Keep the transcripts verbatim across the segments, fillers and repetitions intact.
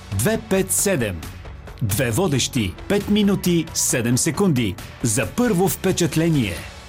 две пет седем. Две водещи, пет минути, седем секунди. За първо впечатление.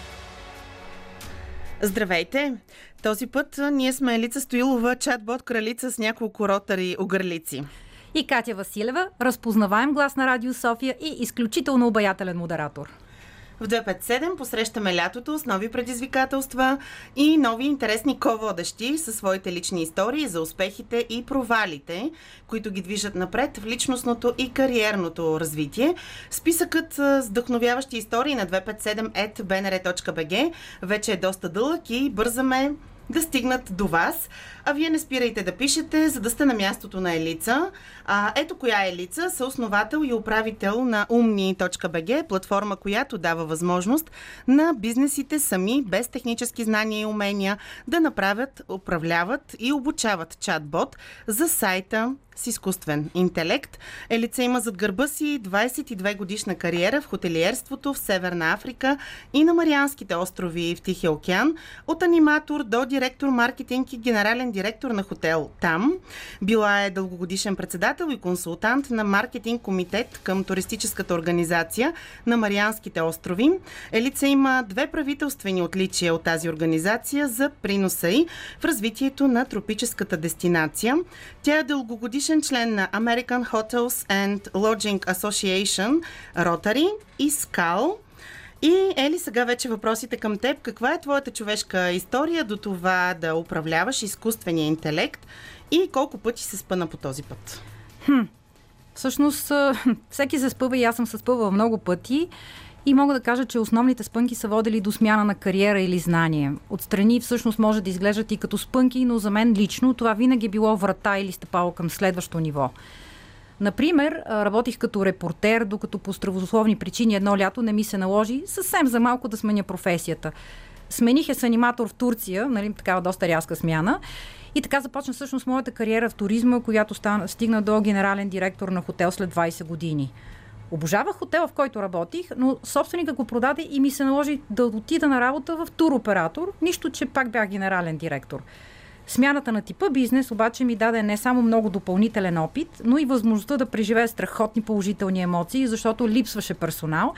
Здравейте! Този път ние сме Елица Стоилова, чатбот кралица с няколко ротари огърлици. И Катя Василева, разпознаваем глас на Радио София и изключително обаятелен модератор. В две пет седем посрещаме лятото с нови предизвикателства и нови интересни ко-водещи със своите лични истории за успехите и провалите, които ги движат напред в личностното и кариерното развитие. Списъкът с вдъхновяващи истории на две пет седем ет би ен ар точка би джи вече е доста дълъг и бързаме да стигнат до вас. А вие не спирайте да пишете, за да сте на мястото на Елица. А, ето коя е Елица, съосновател и управител на умни точка би джи, платформа, която дава възможност на бизнесите сами, без технически знания и умения, да направят, управляват и обучават чатбот за сайта с изкуствен интелект. Елица има зад гърба си двайсет и две годишна кариера в хотелиерството в Северна Африка и на Марианските острови в Тихия океан. От аниматор до директор маркетинг и генерален директор на хотел там. Била е дългогодишен председател и консултант на маркетинг комитет към туристическата организация на Марианските острови. Елица има две правителствени отличия от тази организация за приноса й в развитието на тропическата дестинация. Тя е дългогодишен член на American Hotels and Lodging Association, Rotary и скал. И, Ели, сега вече въпросите към теб. Каква е твоята човешка история до това да управляваш изкуствения интелект и колко пъти се спъна по този път? Хм, всъщност, всеки се спъва и аз съм се спъвала много пъти и мога да кажа, че основните спънки са водили до смяна на кариера или знание. Отстрани всъщност може да изглеждат и като спънки, но за мен лично това винаги е било врата или стъпало към следващо ниво. Например, работих като репортер, докато по здравословни причини едно лято не ми се наложи съвсем за малко да сменя професията. Смених я с аниматор в Турция, нали, такава доста рязка смяна. И така започна всъщност моята кариера в туризма, която стана, стигна до генерален директор на хотел след двайсет години. Обожавах хотела, в който работих, но собственика го продаде и ми се наложи да отида на работа в туроператор, нищо, че пак бях генерален директор. Смяната на типа бизнес обаче ми даде не само много допълнителен опит, но и възможността да преживея страхотни положителни емоции, защото липсваше персонал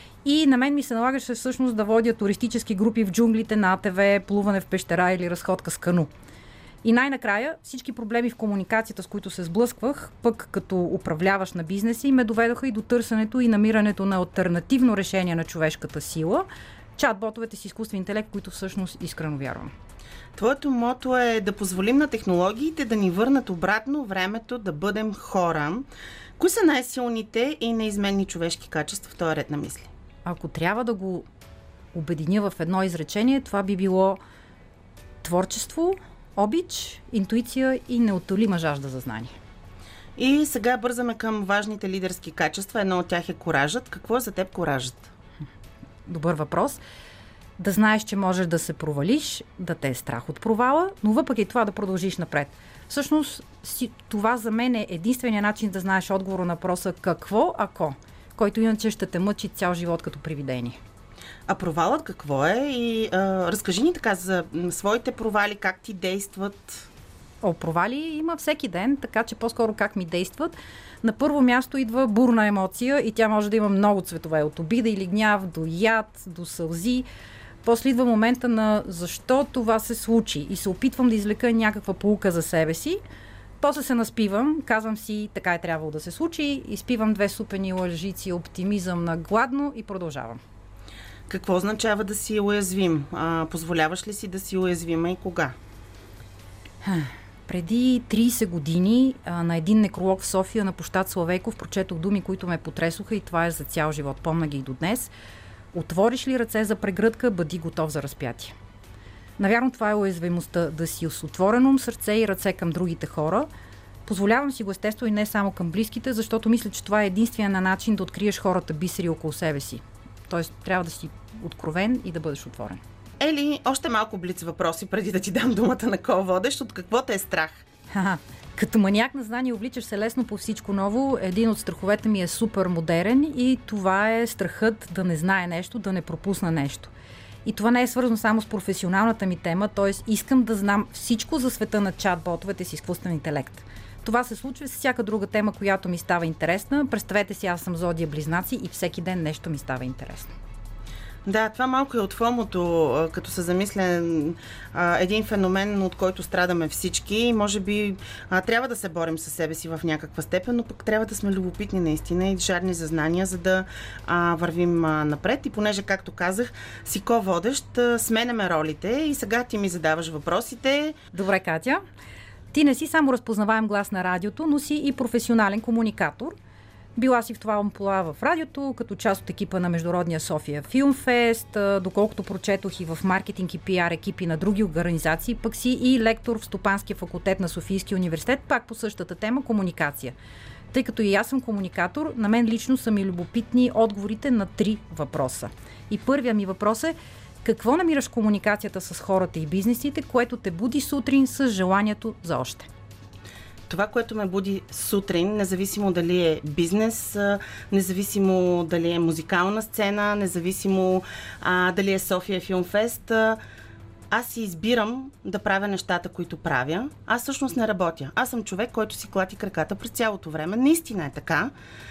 и на мен ми се налагаше всъщност да водя туристически групи в джунглите на АТВ, плуване в пещера или разходка с кану. И най-накрая всички проблеми в комуникацията, с които се сблъсквах, пък като управляващ на бизнеси, ме доведоха и до търсенето и намирането на алтернативно решение на човешката сила, чат-ботовете с изкуствен интелект, които всъщност искрено вярвам. Твоето мото е да позволим на технологиите да ни върнат обратно времето да бъдем хора. Кои са най-силните и неизменни човешки качества в този ред на мисли? Ако трябва да го обединя в едно изречение, това би било творчество, обич, интуиция и неутолима жажда за знание. И сега бързаме към важните лидерски качества. Едно от тях е коражът. Какво е за теб коражът? Добър въпрос. Да знаеш, че можеш да се провалиш, да те е страх от провала, но въпреки това да продължиш напред. Всъщност, това за мен е единственият начин да знаеш отговора на въпроса какво ако, който иначе ще те мъчи цял живот като привидение. А провалът какво е? И а, разкажи ни така за своите провали, как ти действат. О, провали има всеки ден, така че по-скоро как ми действат. На първо място идва бурна емоция и тя може да има много цветове. От обида или гняв до яд, до сълзи. После идва момента на защо това се случи и се опитвам да извлека някаква поука за себе си. После се наспивам, казвам си така е трябвало да се случи, изпивам две супени лъжици оптимизъм на гладно и продължавам. Какво означава да си уязвим? А, позволяваш ли си да си уязвима и кога? Преди трийсет години а, на един некролог в София на площад Славейков прочетох думи, които ме потресоха и това е за цял живот. Помня ги и до днес. Отвориш ли ръце за прегръдка, бъди готов за разпятие. Навярно това е уязвимостта, да си с отворено сърце и ръце към другите хора. Позволявам си го естествено и не само към близките, защото мисля, че това е единствения начин да откриеш хората бисери около себе си. Тоест, трябва да си откровен и да бъдеш отворен. Ели, още малко блиц въпроси, преди да ти дам думата на ко-водещ. От какво те е страх? Ха-ха. Като маняк на знание обличаш се лесно по всичко ново. Един от страховете ми е супер модерен и това е страхът да не знае нещо, да не пропусна нещо. И това не е свързано само с професионалната ми тема, т.е. искам да знам всичко за света на чат-ботовете с изкуствен интелект. Това се случва с всяка друга тема, която ми става интересна. Представете си, аз съм зодия Близнаци и всеки ден нещо ми става интересно. Да, това малко е от фомото, като се замисля, един феномен, от който страдаме всички. Може би трябва да се борим със себе си в някаква степен, но пък трябва да сме любопитни наистина и жадни за знания, за да а, вървим а, напред. И понеже, както казах, си ко-водещ, сменяме ролите и сега ти ми задаваш въпросите. Добре, Катя. Ти не си само разпознаваем глас на радиото, но си и професионален комуникатор. Била си в това амплоа в радиото, като част от екипа на Международния София Филмфест, доколкото прочетох и в маркетинг и пиар екипи на други организации, пък си и лектор в Стопанския факултет на Софийския университет, пак по същата тема – комуникация. Тъй като и аз съм комуникатор, на мен лично са ми любопитни отговорите на три въпроса. И първия ми въпрос е: какво намираш в комуникацията с хората и бизнесите, което те буди сутрин с желанието за още? Това, което ме буди сутрин, независимо дали е бизнес, независимо дали е музикална сцена, независимо а, дали е София Филмфест, аз си избирам да правя нещата, които правя. Аз всъщност не работя. Аз съм човек, който си клати краката през цялото време. Наистина е така.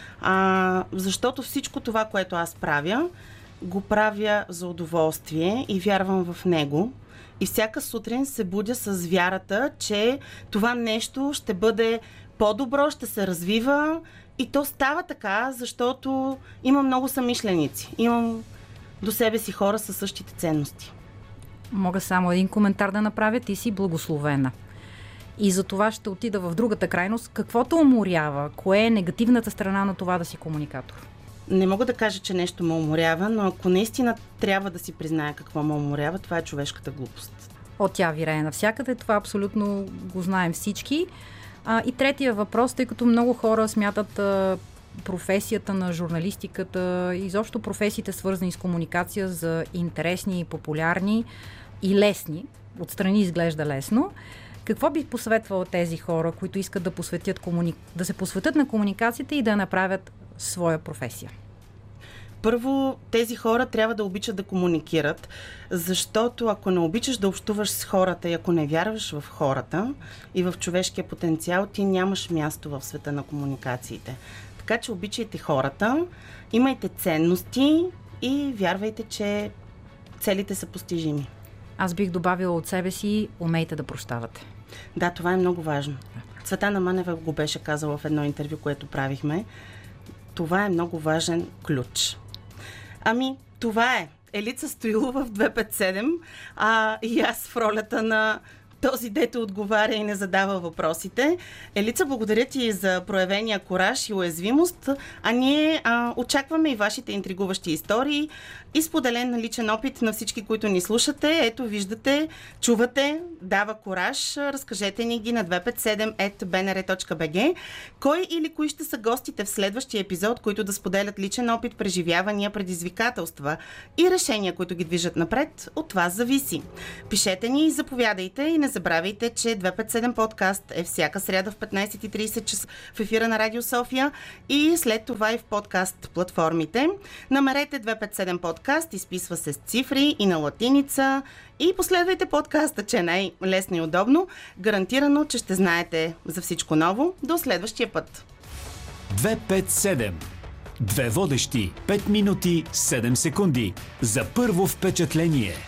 А, защото всичко това, което аз правя, го правя за удоволствие и вярвам в него. И всяка сутрин се будя с вярата, че това нещо ще бъде по-добро, ще се развива. И то става така, защото имам много съмишленици. Имам до себе си хора със същите ценности. Мога само един коментар да направя. Ти си благословена. И за това ще отида в другата крайност. Каквото уморява? Кое е негативната страна на това да си комуникатор? Не мога да кажа, че нещо ме уморява, но ако наистина трябва да си призная какво ме уморява, това е човешката глупост. О, тя вирее навсякъде, това абсолютно го знаем всички. А, и третия въпрос, тъй като много хора смятат а, професията на журналистиката, изобщо професиите свързани с комуникация за интересни, популярни и лесни. Отстрани изглежда лесно. Какво би посъветвала тези хора, които искат да, посветят комуни... да се посветят на комуникацията и да направят своя професия? Първо, тези хора трябва да обичат да комуникират, защото ако не обичаш да общуваш с хората и ако не вярваш в хората и в човешкия потенциал, ти нямаш място в света на комуникациите. Така че обичайте хората, имайте ценности и вярвайте, че целите са постижими. Аз бих добавила от себе си: умейте да прощавате. Да, това е много важно. Цветана Манева го беше казала в едно интервю, което правихме. Това е много важен ключ. Ами, това е Елица Стоилова в две пет седем, а и аз в ролята на този, дето отговаря и не задава въпросите. Елица, благодаря ти за проявения кураж и уязвимост, а ние а, очакваме и вашите интригуващи истории и споделен личен опит на всички, които ни слушате. Ето, виждате, чувате, дава кураж. Разкажете ни ги на две пет седем ет би ен ар точка би джи. Кой или кои ще са гостите в следващия епизод, които да споделят личен опит, преживявания, предизвикателства и решения, които ги движат напред, от вас зависи. Пишете ни и заповядайте, и не забравяйте, че две пет седем подкаст е всяка сряда в петнайсет и трийсет часа в ефира на Радио София и след това и в подкаст платформите. Намерете две пет седем подкаст, изписва се с цифри и на латиница и последвайте подкаста, че е най-лесно и удобно. Гарантирано, че ще знаете за всичко ново. До следващия път. две пет седем. Две водещи, пет минути, седем секунди. За първо впечатление.